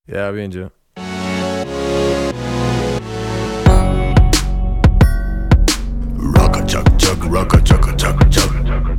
بیا اینجا. Rocka chuck chuck.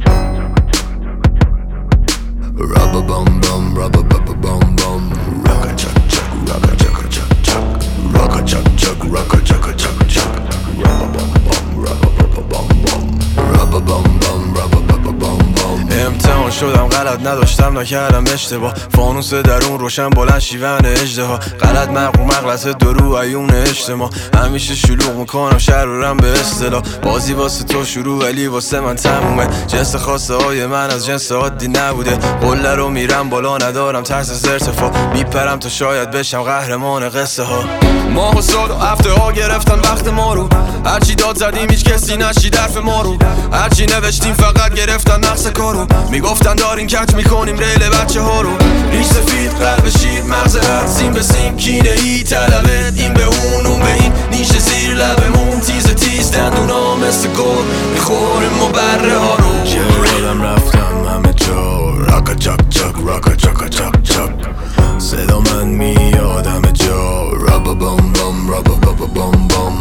Rubber bum bum, rubber bum bum. Rocka chuck chuck, rocka chuck chuck chuck. Rocka chuck chuck, rocka chuck chuck chuck. Rubber bum bum, rubber bum bum. Rubber bum bum, rubber bum bum. امتحان شدم غلط نداشتم نکردم اشتباه. فانوس درون روشن بلند شیون اژدها. غلط مغرور مغلطه درو عیون اجتماع. همیشه شلوغ میکنم شرورم به اصطلاح. بازی واسه تو شروع ولی واسه من تمومه. جنس خواسته های من از جنس عادی نبوده. قله رو میرم بالا ندارم ترس از ارتفاع. میپرم تا شاید بشم قهرمان قصه ها. ماه و سال و هفته ها گرفتن وقت ما رو. هرچی داد زدیم هیچ کسی نشید حرف ما رو. هرچی نوشتیم فقط گرفتن نقص کارو. میگفتن دارین کج میکنیم ریل بچه ها رو. ریش سفید قلب شیر مغز رد سیم به سیم کینه ای طلبت این به اون به این. نیش زیر لبمون تیز دندونا مثل گل میخوریم و بره ها رو. یادم رفتم همه جا. راکا چک چک راکا چک چک چک. صدا من میاد همه جا. رابا بام بام رابا بابا بام بام.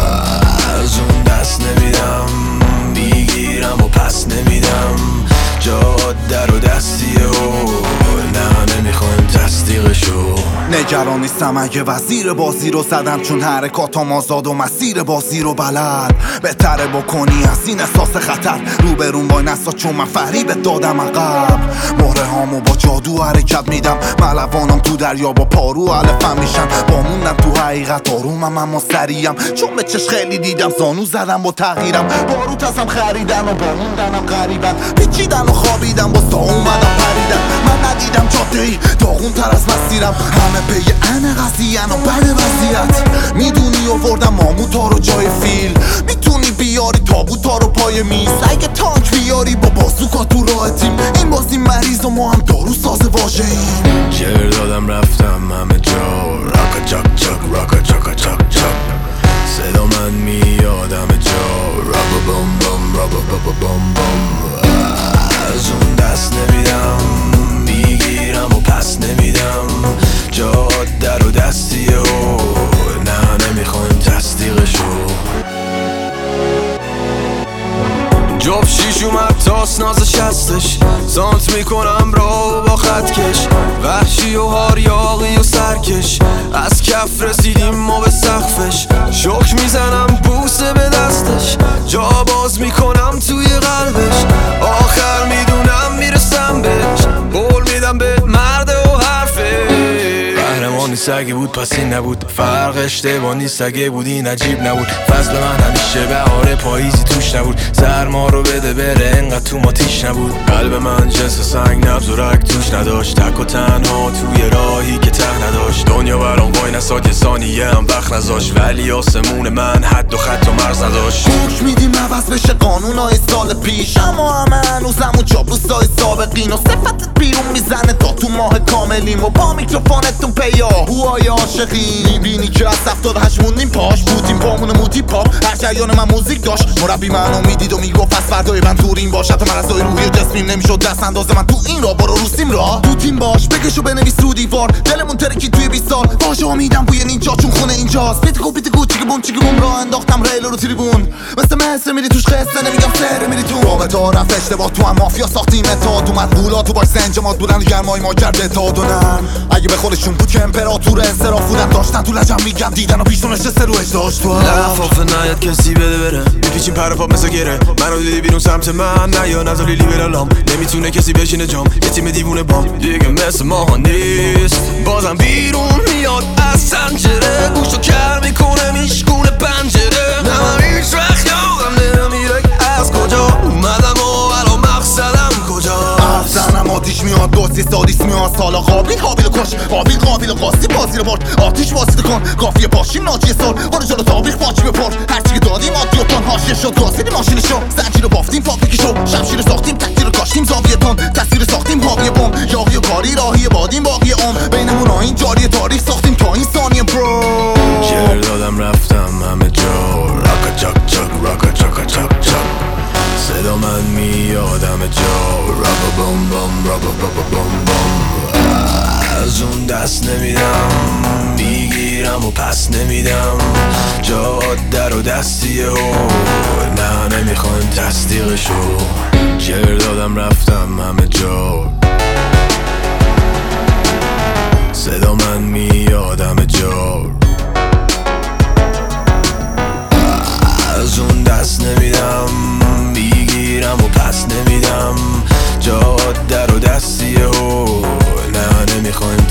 از اون دست نمیدم میگیرم و پس نمیدم. جاده رو دستیه و نه نمیخوایم تصدیقشو. نگران نیستم اگه وزیر بازی رو زدم، چون حرکاتم آزاد و مسیر بازی رو بلد. بهتره بکنی از این احساس خطر روبرون وای نستا، چون من فریبت دادم عقب. مهره هامو با جادو حرکت میدم. ملوانم تو دریا با پارو علفم میشن. با موندم تو حقیقت آرومم اما سریم، چون به چش خیلی دیدم زانو زدم با تغییرم. باروت ازم خریدن و با موندنم غریبن. پیچیدن و خوابیدم با سا اومدم پریدن. من ندیدم جاده ای داغون تر از مسیرم. همه پی ان قضیه و بد وضعیت. میدونی آوردم ماموتا رو جای فیل. میتونی بیاری تابوتا رو پای میز. اگه تانک بیاری با بازوکا تو راه تیم. این بازی مریض و ما هم دارو ساز واژه ایم. جر دادم رفتم همه جا. راکا چک چک راکا چک چک چک. صدا من میاد همه جا. رابا بام بام رابا بابا بام بام. از اون دست نمیدم میگیرم و پس نمیدم. جاده رو دستیه و نه نمیخوایم تصدیقشو. جاب شیش اومد تاس نازش هستش. سانت میکنم را با خط کش. وحشی و هاریاقی و سرکش. از کف رسیدیم ما به سقفش. شک میزنم بوسه به دستش. جا باز میکنم توی قلبش. آخر میدونم میرسم بهش. قول میدم به مرد و حرفه. قهرمان نیست اگه بود پس این نبود. فرق اشتباه نیست اگه بود این عجیب نبود. فصل من همیشه بهار پاییزی توش نبود. سرما رو بده بره انقدر تو ما تیش نبود. قلب من جنس سنگ نبض و رگ توش نداشت. تک و تنها توی راهی که ته نداشت. دنیا برام وای نساد یه ثانیه هم وقت نذاشت. ولی آسمون من حد و خط و مرز نداشت. گوش میدیم عوض بشه قانونای سال پیش. اما همه هنوزم و چاپلوسای سابقین. و صفتت بیرون میزنه تا تو ماه کاملیم. و با میکروفونتون پیاهوهای عاشقین. میبینی که از 78 موندیم پاش بودیم. پامون موتی پاپ هر جریان من موزیک داشت. مربی منو میدید و میگفت از فردای من دوریم باش. حتی مرزای روحی و جسمیم نمیشد دست انداز من تو این را. برو روسیم را تو تیم باش بکش و بنویس رو دیوار. دلمون ترکی توی 20 سال واژه ها میدم بوی نینجا چون خونه اینجاست. پیتگو چیگه بوم راه انداختم ریل رو تریبون. مثل میری توش خسته نمیگم سر میری تو. رابط ها رفت اشتباه تو هم مافیا ساختیم اتحاد. اومد بولا تو باش زنجمات بودن گرمای ما کرد اتحاد و نرم. اگه به خودشون بود که امپراتور انصراف بودن داشتن تو لجم میگم دیدن و پیشون نشسته رو اجداش تو لفاف نیاد کسی بده بره. میپیچیم پر پاپ مثل گره. منو دیدی بیرون سمت من نه یا نزالی لیبرالام. نمیتونه کسی بشینه جام. یه تیم دیوونه بام دیگه مثل ما نیست. بازم بیرون میاد از سنجره. گوشو کر میکنه میشکونه پنجره. نه هیچ وقت یادم نمیره از کجا اومدم و الان مقصدم کجا. زنم آتیش میاد دوستی سادیس میاد. سالا قابل و کش قابل و قاسی بازی رو برد. آتیش واسیده کن قافیه پاشیم ناجی سال. برو جلو تابیخ باجی بپر. هرچی که دادیم آدی و تان حاشیه شد. گاسیدی ماشینشو زنجیر رو بافتیم فابریکی شو. شمشیر ساختیم تکتیر رو کاشتیم زاویه تون. تصویر ساختیم حاوی بم. یاقی و کاری راهی بادیم باقی بینمون آین جاری تاریخ ساختیم تا این ثانیه برو. جر دادم رفتم همه جا. راکا چک چک راکا چک چک چک. صدا من میاد همه جا. رابا بام بام رابا بابا بام بام. از از اون دست نمیدم، میگیرم و پس نمیدم. جاده رو دستیه و نه نمیخوایم تصدیقشو. جر دادم رفتم همه جا، صدا من میاد همه جا. از اون دست نمیدم، میگیرم و پس نمیدم. جاده رو دستیه و نه نمیخوایم